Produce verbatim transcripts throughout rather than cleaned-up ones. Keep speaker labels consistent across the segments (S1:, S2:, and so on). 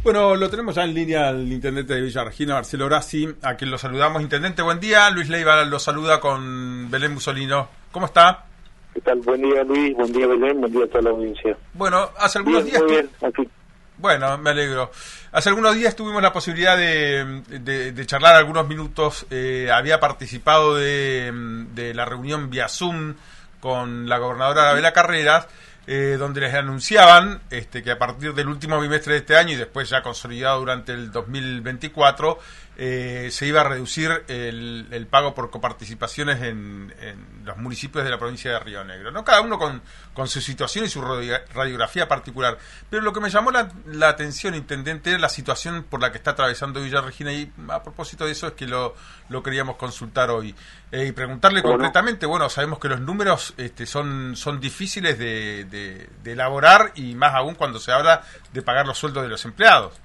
S1: Bueno, lo tenemos ya en línea al intendente de Villa Regina, Marcelo Grassi, a quien lo saludamos. Intendente, buen día. Luis Leiva lo saluda con Belén Musolino. ¿Cómo está?
S2: ¿Qué tal? Buen día, Luis. Buen día, Belén. Buen día a toda la audiencia.
S1: Bueno, hace algunos
S2: bien,
S1: días...
S2: Muy
S1: tu...
S2: bien, aquí.
S1: Bueno, me alegro. Hace algunos días tuvimos la posibilidad de, de, de charlar algunos minutos. Eh, había participado de, de la reunión vía Zoom con la gobernadora Arabela Carreras, eh, donde les anunciaban este, que a partir del último bimestre de este año y después ya consolidado durante el dos mil veinticuatro, eh, se iba a reducir el, el pago por coparticipaciones en, en los municipios de la provincia de Río Negro, ¿no? Cada uno con, con su situación y su radiografía particular. Pero lo que me llamó la, la atención, intendente, era la situación por la que está atravesando Villa Regina, y a propósito de eso es que lo, lo queríamos consultar hoy. Eh, y preguntarle bueno. concretamente, bueno, sabemos que los números este, son, son difíciles de, de, de elaborar, y más aún cuando se habla de pagar los sueldos de los empleados.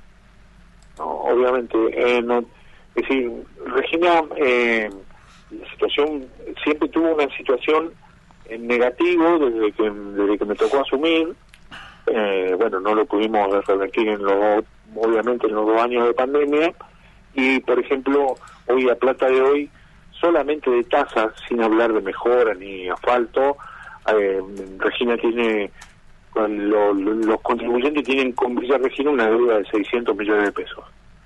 S2: No, obviamente, eh, no, es decir, Regina, eh, la situación, siempre tuvo una situación en negativo desde que, desde que me tocó asumir. Eh, bueno, no lo pudimos revertir en los, obviamente en los dos años de pandemia, y por ejemplo, hoy a plata de hoy, solamente de tasas, sin hablar de mejora ni asfalto, eh, Regina tiene, lo, lo, los contribuyentes tienen con Villa Regina una deuda de seiscientos millones de pesos.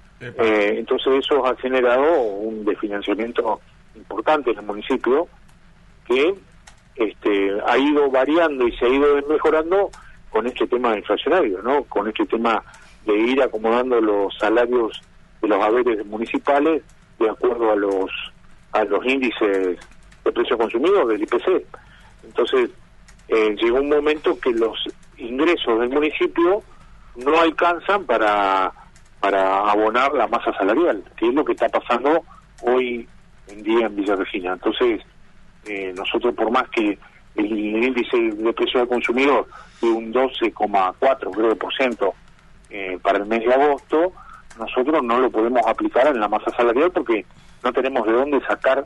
S2: Eh, entonces eso ha generado un desfinanciamiento importante en el municipio, que este, ha ido variando y se ha ido mejorando con este tema inflacionario, ¿no? Con este tema de ir acomodando los salarios de los haberes municipales de acuerdo a los a los índices de precios consumidos del I P C. Entonces eh, llegó un momento que los ingresos del municipio no alcanzan para para abonar la masa salarial, que es lo que está pasando hoy en día en Villa Regina. Entonces, eh, nosotros, por más que el índice de precio al consumidor de un doce coma cuatro por ciento eh, para el mes de agosto, nosotros no lo podemos aplicar en la masa salarial porque no tenemos de dónde sacar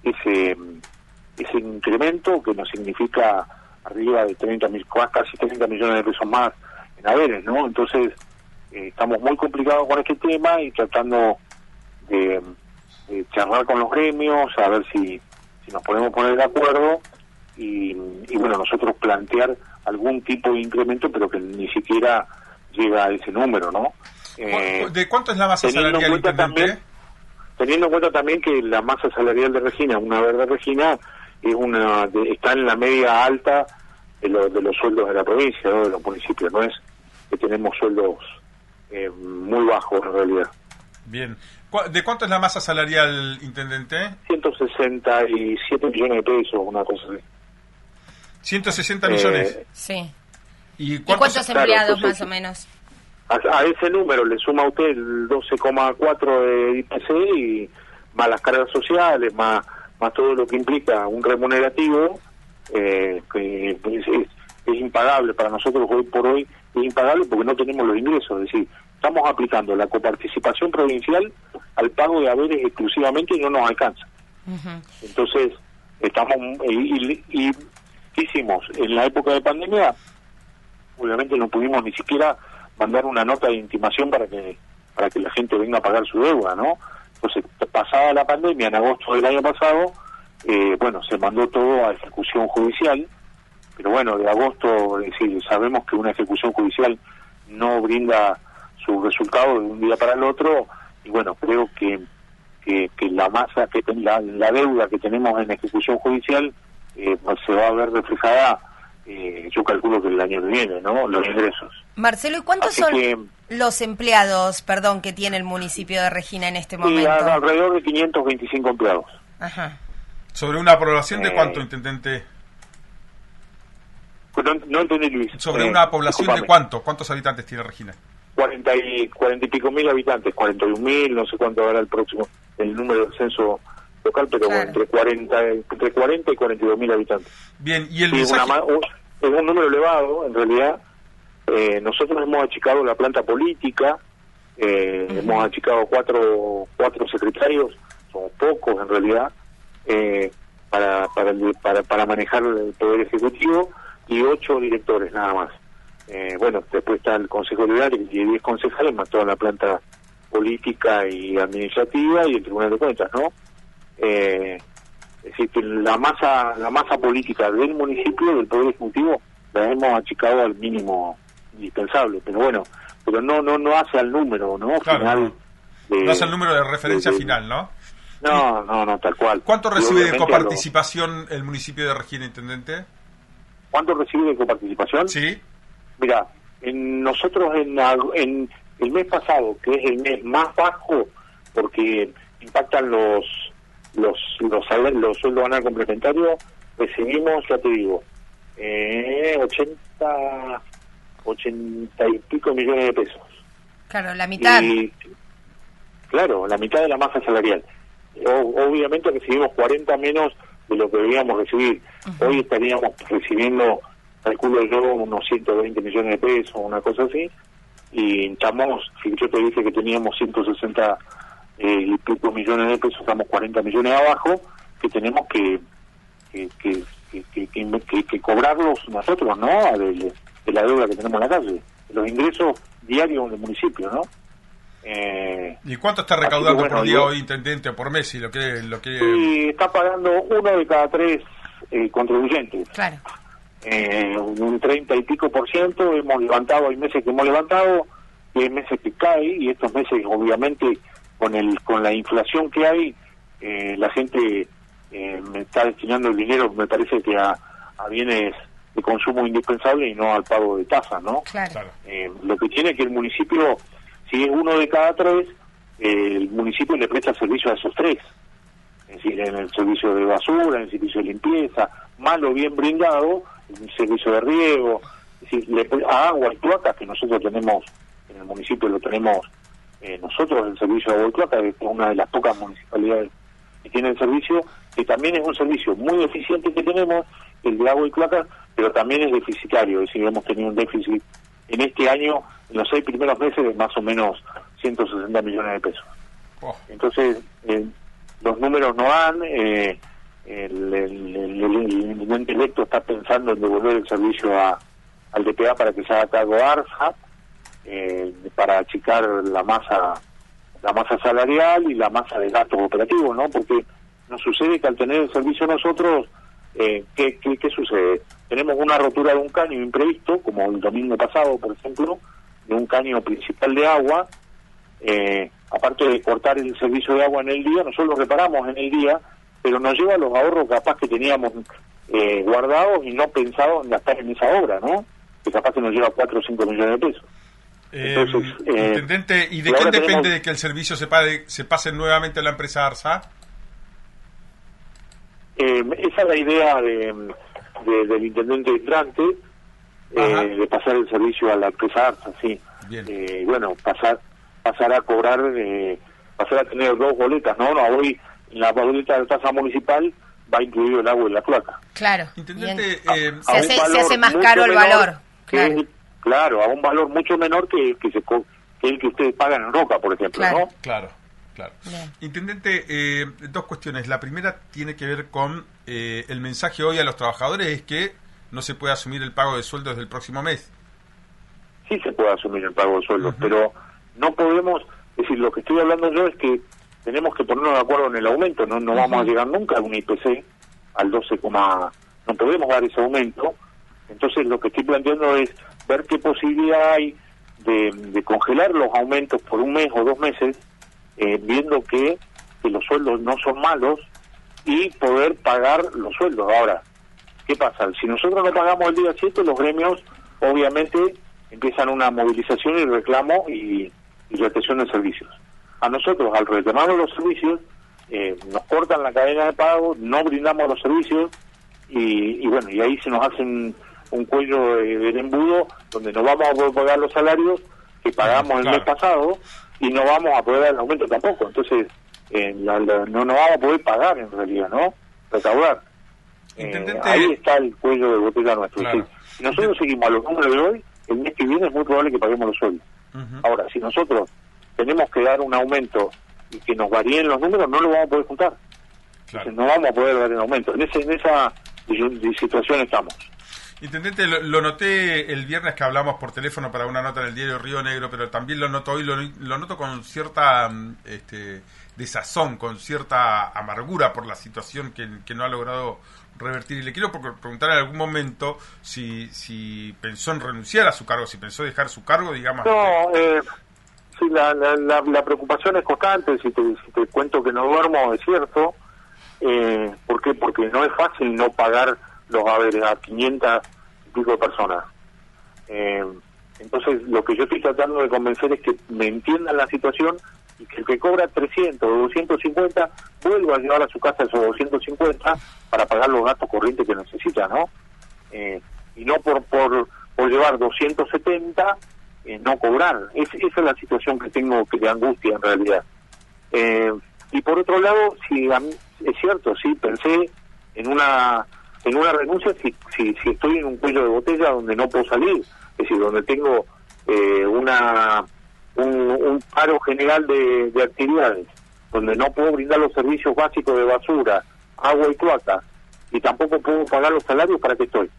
S2: ese ese incremento que nos significa arriba de treinta mil, casi treinta millones de pesos más en haberes, ¿no? Entonces, eh, estamos muy complicados con este tema y tratando de, de charlar con los gremios, a ver si, si nos podemos poner de acuerdo y, y bueno, nosotros plantear algún tipo de incremento, pero que ni siquiera llega a ese número, ¿no?
S1: Eh, ¿De cuánto es la masa salarial, intendente?
S2: También, teniendo en cuenta también que la masa salarial de Regina, una verde Regina, es una de, está en la media alta de, lo, de los sueldos de la provincia, ¿no? De los municipios, no es que tenemos sueldos eh, muy bajos en realidad.
S1: Bien. ¿De cuánto es la masa salarial, intendente?
S2: ciento sesenta y siete millones de pesos, una cosa así.
S1: ¿ciento sesenta millones?
S3: Eh, sí.
S1: ¿Y
S3: cuántos, ¿Y cuántos empleados
S2: claro, entonces,
S3: más o menos?
S2: A, a ese número le suma a usted el doce coma cuatro de I P C y más las cargas sociales, más más todo lo que implica un remunerativo, eh, que es, es, es impagable para nosotros hoy por hoy, es impagable porque no tenemos los ingresos, es decir, estamos aplicando la coparticipación provincial al pago de haberes exclusivamente y no nos alcanza. Uh-huh. Entonces, estamos, y, y, y ¿qué hicimos? En la época de pandemia, obviamente no pudimos ni siquiera mandar una nota de intimación para que para que la gente venga a pagar su deuda, ¿no? Entonces, pasada la pandemia, en agosto del año pasado, eh, bueno, se mandó todo a ejecución judicial, pero bueno, de agosto, es decir, sabemos que una ejecución judicial no brinda sus resultados de un día para el otro, y bueno, creo que que, que la masa, que la, la deuda que tenemos en ejecución judicial eh, pues se va a ver reflejada, eh, yo calculo que el año que viene, ¿no? Los ingresos.
S3: Marcelo, ¿y cuántos
S2: Así
S3: son
S2: que,
S3: los empleados, perdón, que tiene el municipio de Regina en este momento?
S2: Sí, alrededor de quinientos veinticinco empleados.
S3: Ajá.
S1: ¿Sobre una población de
S2: Eh,
S1: cuánto, intendente?
S2: No, no entendí, Luis.
S1: ¿Sobre
S2: eh,
S1: una población
S2: disculpame.
S1: de cuánto? ¿Cuántos habitantes tiene Regina?
S2: cuarenta y, cuarenta y pico mil habitantes, cuarenta y un mil, no sé cuánto habrá el próximo, el número del censo local, pero
S3: claro.
S2: entre cuarenta, entre cuarenta y cuarenta y dos mil habitantes.
S1: Bien, y el
S2: sí,
S1: mensaje...
S2: una, un, es un número elevado, en realidad. Eh, nosotros hemos achicado la planta política, eh, uh-huh. hemos achicado cuatro cuatro secretarios, son pocos en realidad, eh, para, para, para, para manejar el Poder Ejecutivo, y ocho directores nada más. Eh, bueno, después está el Consejo Liberal y diez concejales, más toda la planta política y administrativa y el Tribunal de Cuentas, ¿no? Eh, es decir, que la masa, la masa política del municipio, del Poder Ejecutivo, la hemos achicado al mínimo indispensable, pero bueno, pero no no no hace al número, ¿no?
S1: Claro,
S2: final
S1: no.
S2: De,
S1: no hace el número de referencia
S2: de, de,
S1: final, ¿no?
S2: No, no, no, tal cual.
S1: ¿Cuánto recibe de
S2: lo,
S1: coparticipación el municipio de Regina, intendente?
S2: ¿Cuánto recibe de coparticipación?
S1: Sí. Mira,
S2: en nosotros en, en el mes pasado, que es el mes más bajo, porque impactan los los los, los sueldos anuales complementarios, recibimos, ya te digo, eh, ochenta, ochenta y pico millones de pesos.
S3: Claro, la mitad.
S2: Y, claro, la mitad de la masa salarial. O, obviamente recibimos cuarenta menos de lo que debíamos recibir. Uh-huh. Hoy estaríamos recibiendo, calculo yo, unos ciento veinte millones de pesos, una cosa así, y estamos, si yo te dije que teníamos ciento sesenta eh, y pico millones de pesos, estamos cuarenta millones abajo, que tenemos que que que, que, que, que, que, que cobrarlos nosotros, ¿no? De, de la deuda que tenemos en la calle, de los ingresos diarios del municipio, ¿no?
S1: Eh, ¿Y cuánto está recaudando bueno, por día yo, hoy, intendente, o por mes, si lo quiere, lo quiere...
S2: Sí, está pagando uno de cada tres eh, contribuyentes.
S3: Claro.
S2: Eh, un treinta y pico por ciento hemos levantado, hay meses que hemos levantado, y hay meses que cae, y estos meses, obviamente, con el con la inflación que hay, eh, la gente eh, me está destinando el dinero, me parece que a, a bienes de consumo indispensable y no al pago de tasas, ¿no?
S3: Claro.
S2: Eh, lo que tiene que el municipio... Si es uno de cada tres, eh, el municipio le presta servicio a esos tres. Es decir, en el servicio de basura, en el servicio de limpieza, mal o bien brindado, en el servicio de riego, es decir, le, a agua y cloacas, que nosotros tenemos, en el municipio lo tenemos eh, nosotros, el servicio de agua y cloacas, que es una de las pocas municipalidades que tiene el servicio, que también es un servicio muy eficiente que tenemos, el de agua y cloacas, pero también es deficitario, es decir, hemos tenido un déficit en este año, en los seis primeros meses, de más o menos ciento sesenta millones de pesos. Oh. Entonces, eh, los números no dan, eh, el, el, el, el intendente electo está pensando en devolver el servicio a, al D P A para que se haga cargo ARSA, eh, para achicar la masa la masa salarial y la masa de gastos operativos, ¿no? Porque nos sucede que al tener el servicio nosotros, eh, ¿qué, qué, ¿qué sucede? Tenemos una rotura de un caño imprevisto, como el domingo pasado, por ejemplo, de un caño principal de agua, eh, aparte de cortar el servicio de agua en el día, nosotros lo reparamos en el día, pero nos lleva los ahorros capaz que teníamos eh, guardados y no pensados en gastar en esa obra, ¿no? Que capaz que nos lleva cuatro o cinco millones de pesos.
S1: Eh, Entonces, eh, intendente, ¿y de quién depende tenemos... de que el servicio se, pague, se pase nuevamente a la empresa ARSA?
S2: Eh, esa es la idea de... De, del intendente entrante, eh, de pasar el servicio a la empresa ARSA, sí. Eh, bueno, pasar pasar a cobrar, eh, pasar a tener dos boletas, ¿no? No, hoy en la boleta de tasa municipal va incluido el agua y la cloaca.
S3: Claro.
S1: Intendente,
S3: eh, a, a se, hace, se hace más caro el valor.
S2: Claro. Es, claro, a un valor mucho menor que, que, se, que el que ustedes pagan en Roca, por ejemplo,
S1: claro.
S2: ¿no?
S1: Claro. Claro. Bien. Intendente, eh, dos cuestiones. La primera tiene que ver con eh, el mensaje hoy a los trabajadores, es que no se puede asumir el pago de sueldos del próximo mes.
S2: Sí se puede asumir el pago de sueldos, uh-huh. pero no podemos, es decir, lo que estoy hablando yo es que tenemos que ponernos de acuerdo en el aumento, no, no uh-huh. vamos a llegar nunca a un I P C al doce, no podemos dar ese aumento, entonces lo que estoy planteando es ver qué posibilidad hay de, de congelar los aumentos por un mes o dos meses, Eh, viendo que, que los sueldos no son malos y poder pagar los sueldos. Ahora, ¿qué pasa? Si nosotros no pagamos el día siete, los gremios obviamente empiezan una movilización y reclamo y, y retención de servicios. A nosotros, al reclamar los servicios, eh, nos cortan la cadena de pago, no brindamos los servicios y, y bueno, y ahí se nos hace un, un cuello de, del embudo donde no vamos a poder pagar los salarios que pagamos el claro. mes pasado y no vamos a poder dar el aumento tampoco, entonces eh, la, la, no nos vamos a poder pagar en realidad, ¿no? Recaudar. Eh, ahí está el cuello de botella nuestro. Claro. Sí. Si nosotros seguimos a los números de hoy, el mes que viene es muy probable que paguemos los sueldos. Uh-huh. Ahora, si nosotros tenemos que dar un aumento y que nos varíen los números, no lo vamos a poder juntar. Claro. Entonces no vamos a poder dar el aumento. En, ese, en esa situación estamos.
S1: Intendente, lo, lo noté el viernes que hablamos por teléfono para una nota en el diario Río Negro, pero también lo noto hoy, lo, lo noto con cierta este, desazón, con cierta amargura por la situación que, que no ha logrado revertir. Y le quiero preguntar en algún momento si, si pensó en renunciar a su cargo, si pensó dejar su cargo, digamos.
S2: No, eh, sí, la, la, la, la preocupación es constante. Si te, si te cuento que no duermo, es cierto. Eh, ¿Por qué? Porque no es fácil no pagar los haberes a quinientas y pico de personas. Eh, entonces, lo que yo estoy tratando de convencer es que me entiendan la situación y que el que cobra trescientos o doscientos cincuenta vuelva a llevar a su casa esos doscientos cincuenta para pagar los gastos corrientes que necesita, ¿no? Eh, y no por por, por llevar doscientos setenta, eh, no cobrar. Es, esa es la situación que tengo, que de angustia en realidad. Eh, y por otro lado, si a mí, es cierto, sí, pensé en una en una renuncia si, si si estoy en un cuello de botella donde no puedo salir, es decir, donde tengo eh, una un, un paro general de, de actividades, donde no puedo brindar los servicios básicos de basura, agua y cloaca, y tampoco puedo pagar los salarios, ¿para qué estoy?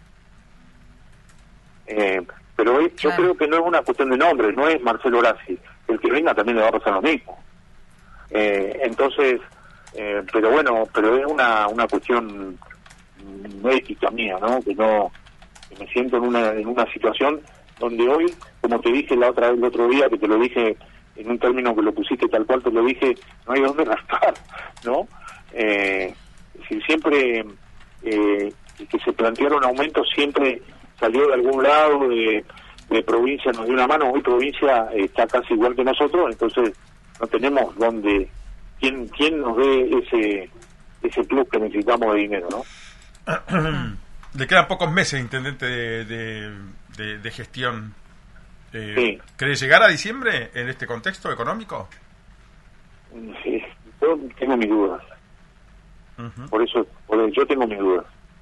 S2: Eh, pero es, yo creo que no es una cuestión de nombre, no es Marcelo Horaci, el que venga también le va a pasar lo mismo. Eh, entonces, eh, pero bueno, pero es una una cuestión ética mía, ¿no? Que no, que me siento en una en una situación donde hoy, como te dije la otra el otro día, que te lo dije en un término que lo pusiste tal cual te lo dije, no hay dónde rascar, ¿no? Eh, si siempre eh, que se plantearon aumentos siempre salió de algún lado, de, de provincia nos dio una mano, hoy provincia eh, está casi igual que nosotros, entonces no tenemos dónde, quién quién nos dé ese ese plus que necesitamos de dinero, ¿no?
S1: Le quedan pocos meses, intendente, de, de, de, de gestión. Eh,
S2: sí.
S1: ¿Cree llegar a diciembre en este contexto económico?
S2: Sí, yo tengo mis dudas. Uh-huh. Por eso, por eso yo tengo mis dudas.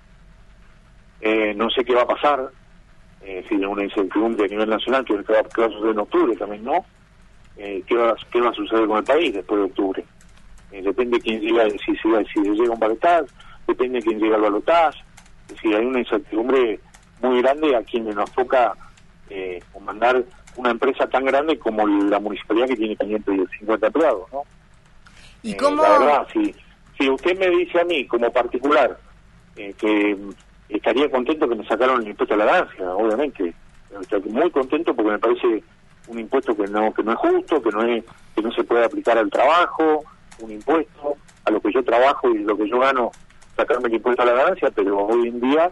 S2: Eh, no sé qué va a pasar, eh, si hay una incertidumbre a nivel nacional, que va, que va a suceder en octubre también, ¿no? Eh, ¿qué, va, ¿Qué va a suceder con el país después de octubre? Eh, depende de quién llega, si, si, si llega un balotaje, depende de quién llega al balotaje. Es decir, hay una incertidumbre muy grande a quienes nos toca eh, comandar una empresa tan grande como la municipalidad, que tiene quinientos cincuenta empleados, ¿no?
S3: ¿Y
S2: eh,
S3: cómo?
S2: La verdad, si, si usted me dice a mí, como particular, eh, que estaría contento que me sacaron el impuesto a la ganancia, obviamente. Estoy muy contento porque me parece un impuesto que no que no es justo, que no es que no se puede aplicar al trabajo, un impuesto a lo que yo trabajo y lo que yo gano, sacarme el impuesto a la ganancia, pero hoy en día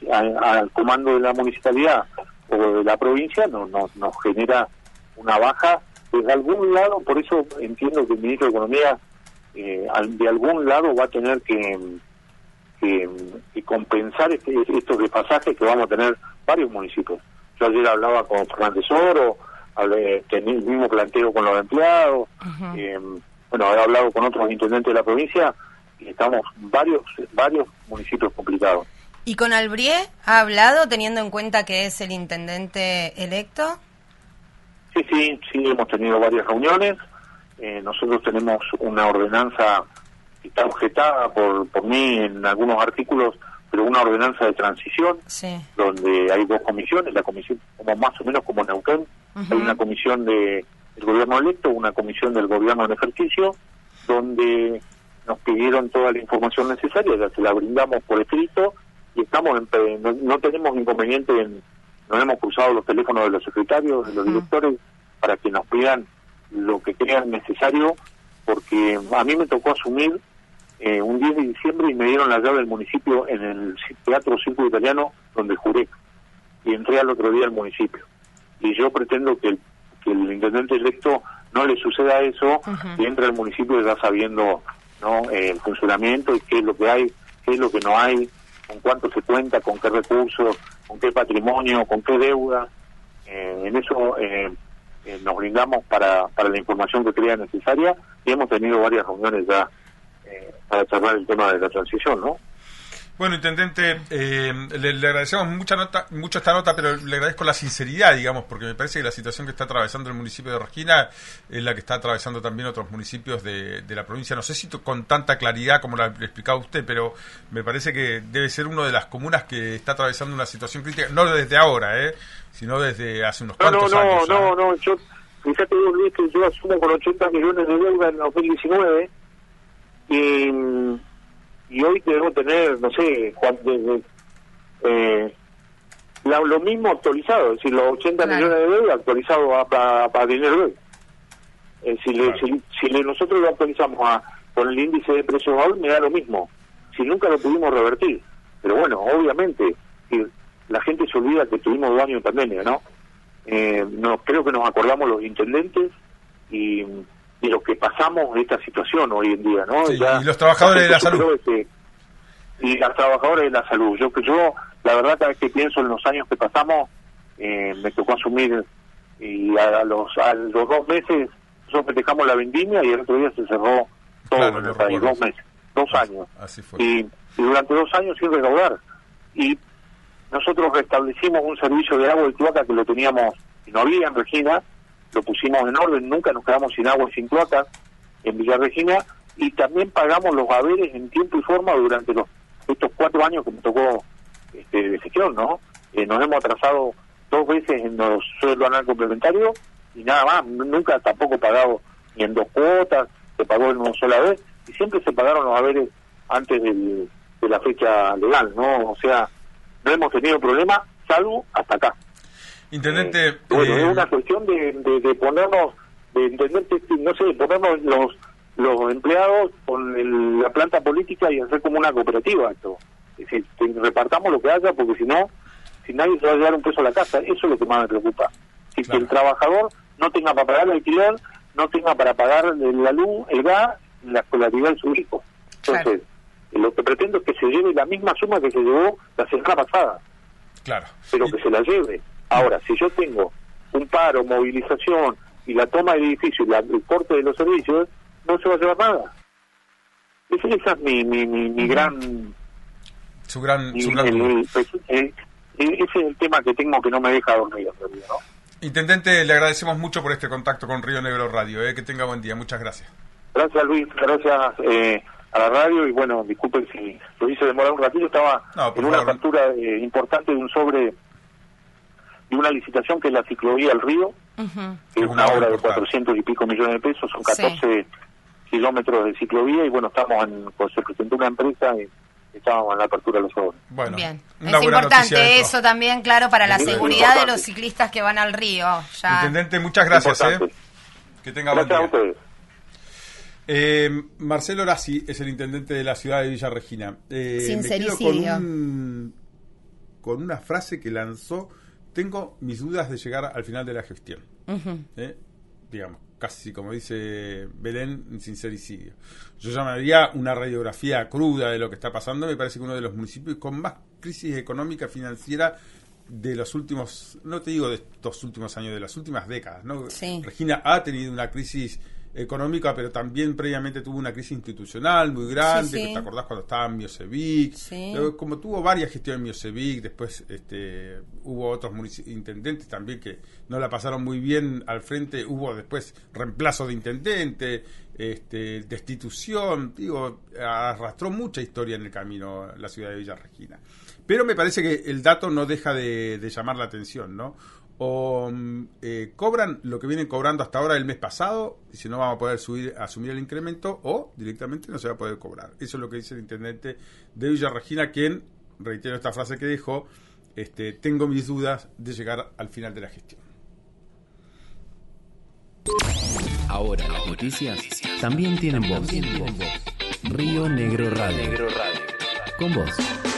S2: al comando de la municipalidad o de la provincia no, no, nos genera una baja de algún lado. Por eso entiendo que el ministro de Economía eh, de algún lado va a tener que, que, que compensar este, estos despasajes que vamos a tener varios municipios. Yo ayer hablaba con Fernández Oro, hablé, tenía el mismo planteo con los empleados, uh-huh. eh, bueno, he hablado con otros intendentes de la provincia y estamos varios varios municipios complicados.
S3: ¿Y con Albrie ha hablado, teniendo en cuenta que es el intendente electo?
S2: Sí, sí, sí, hemos tenido varias reuniones. Eh, nosotros tenemos una ordenanza que está objetada por, por mí en algunos artículos, pero una ordenanza de transición,
S3: sí.
S2: donde hay dos comisiones, la comisión como más o menos como Neuquén, uh-huh. hay una comisión de del gobierno electo, una comisión del gobierno en ejercicio, donde nos pidieron toda la información necesaria, ya se la brindamos por escrito, y estamos en, no, no tenemos inconveniente en, nos hemos cruzado los teléfonos de los secretarios, de los uh-huh. directores, para que nos pidan lo que crean necesario, porque a mí me tocó asumir eh, un diez de diciembre y me dieron la llave del municipio en el Teatro Círculo Italiano, donde juré, y entré al otro día al municipio. Y yo pretendo que el, que el intendente electo no le suceda eso, uh-huh. y entre al municipio ya sabiendo, ¿no?, eh, el funcionamiento y qué es lo que hay, qué es lo que no hay, con cuánto se cuenta, con qué recursos, con qué patrimonio, con qué deuda. Eh, en eso eh, eh, nos brindamos para, para la información que crea necesaria, y hemos tenido varias reuniones ya eh, para charlar el tema de la transición, ¿no?
S1: Bueno, intendente, eh, le, le agradecemos mucha nota, mucho esta nota, pero le agradezco la sinceridad, digamos, porque me parece que la situación que está atravesando el municipio de Regina es la que está atravesando también otros municipios de, de la provincia. No sé si con tanta claridad como lo ha explicado usted, pero me parece que debe ser una de las comunas que está atravesando una situación crítica, no desde ahora, eh, sino desde hace unos
S2: no,
S1: cuantos
S2: no,
S1: años.
S2: No,
S1: ¿eh?
S2: no, no, yo, fíjate vos, Luis, que yo asumo con ochenta millones de deuda en dos mil diecinueve y... y hoy debemos tener, no sé, cuánto, eh, la, lo mismo actualizado, es decir, los ochenta claro. millones de deuda actualizados para pa, pa dinero. Eh, si, le, claro. si, si le, nosotros lo actualizamos a, con el índice de precios hoy, me da lo mismo, si nunca lo pudimos revertir. Pero bueno, obviamente, si la gente se olvida que tuvimos dos años de pandemia, ¿no? Eh, no creo que nos acordamos los intendentes y... y lo que pasamos de esta situación hoy en día, ¿no?
S1: Sí,
S2: ya,
S1: y los trabajadores de la salud.
S2: Que, y las trabajadoras de la salud. Yo que yo, la verdad, cada vez que pienso en los años que pasamos, eh, me tocó asumir, y a, a los a los dos meses nosotros festejamos la vendimia y el otro día se cerró todo claro, en el país, dos meses, dos años.
S1: Así fue.
S2: Y, y durante dos años sin recaudar. Y nosotros restablecimos un servicio de agua y cloaca que lo teníamos, y no había en Regina, lo pusimos en orden, nunca nos quedamos sin agua y sin cloacas en Villa Regina, y también pagamos los haberes en tiempo y forma durante los estos cuatro años que me tocó este, de gestión, ¿no? Eh, nos hemos atrasado dos veces en los sueldos anual complementarios y nada más, nunca tampoco pagado ni en dos cuotas, se pagó en una sola vez, y siempre se pagaron los haberes antes del, de la fecha legal, ¿no? O sea, no hemos tenido problema, salvo hasta acá.
S1: Intendente,
S2: eh, bueno,
S1: eh...
S2: es una cuestión de, de, de ponernos, de entender, no sé, de ponernos los los empleados con el, la planta política y hacer como una cooperativa esto. Es decir, que repartamos lo que haya, porque si no, si nadie se va a llevar un peso a la casa, eso es lo que más me preocupa. Si claro. que el trabajador no tenga para pagar el alquiler, no tenga para pagar la luz, el gas, la escolaridad de su hijo. Entonces, claro. lo que pretendo es que se lleve la misma suma que se llevó la semana pasada.
S1: Claro.
S2: Pero y... que se la lleve. Ahora, si yo tengo un paro, movilización y la toma del edificio y la, el corte de los servicios, no se va a llevar nada. Esa, esa es mi, mi, mi, mi gran...
S1: Su gran...
S2: Mi,
S1: su gran...
S2: El, el, el, el, ese es el tema que tengo que no me deja dormir, ¿no?
S1: Intendente, le agradecemos mucho por este contacto con Río Negro Radio. Eh, que tenga buen día. Muchas gracias.
S2: Gracias, Luis. Gracias eh, a la radio. Y bueno, disculpen si lo hice demorar un ratito. Estaba no, en una factura eh, importante de un sobre de una licitación que es la ciclovía del Río, uh-huh. que es una obra de cuatrocientos y pico millones de pesos, son catorce sí. kilómetros de ciclovía, y bueno, estamos en, pues, se presentó una empresa y estábamos en la apertura de los obras.
S3: Bueno, bien. Es importante eso también, claro, para la sí, seguridad de los ciclistas que van al río. Ya.
S1: Intendente, muchas gracias. Eh. Que tenga
S2: gracias
S1: buen día.
S2: A ustedes.
S1: Eh, Marcelo Horaci es el intendente de la ciudad de Villa Regina. Eh,
S3: Sincericidio.
S1: Con, un, con una frase que lanzó: tengo mis dudas de llegar al final de la gestión. Uh-huh. ¿Eh? Digamos, casi como dice Belén, sincericidio. Yo llamaría una radiografía cruda de lo que está pasando. Me parece que uno de los municipios con más crisis económica financiera de los últimos, no te digo de estos últimos años, de las últimas décadas, ¿no?
S3: Sí.
S1: Regina ha tenido una crisis económica, pero también previamente tuvo una crisis institucional muy grande, sí, sí. que te acordás cuando estaba en Miosevic,
S3: sí.
S1: como tuvo varias gestiones en Miosevic, después este, hubo otros intendentes también que no la pasaron muy bien al frente, hubo después reemplazo de intendente, este, destitución, digo, arrastró mucha historia en el camino la ciudad de Villa Regina. Pero me parece que el dato no deja de, de llamar la atención, ¿no? O eh, cobran lo que vienen cobrando hasta ahora el mes pasado, y si no vamos a poder subir, asumir el incremento, o directamente no se va a poder cobrar. Eso es lo que dice el intendente de Villa Regina, quien, reitero esta frase que dejó, este, tengo mis dudas de llegar al final de la gestión.
S4: Ahora las noticias también tienen voz. Río Negro Radio. Con vos.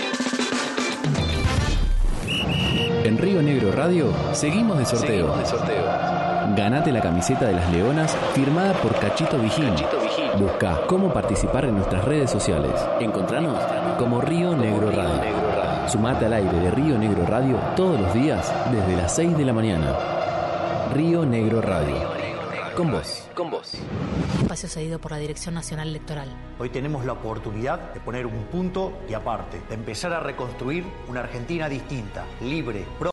S4: En Río Negro Radio seguimos de sorteo. Seguimos de sorteo. Ganate la camiseta de las Leonas firmada por Cachito Vigín. Busca cómo participar en nuestras redes sociales. Encontranos como Río Negro Radio. Sumate al aire de Río Negro Radio todos los días desde las seis de la mañana. Río Negro Radio. Con vos, con vos.
S5: Espacio cedido por la Dirección Nacional Electoral.
S6: Hoy tenemos la oportunidad de poner un punto y aparte, de empezar a reconstruir una Argentina distinta, libre,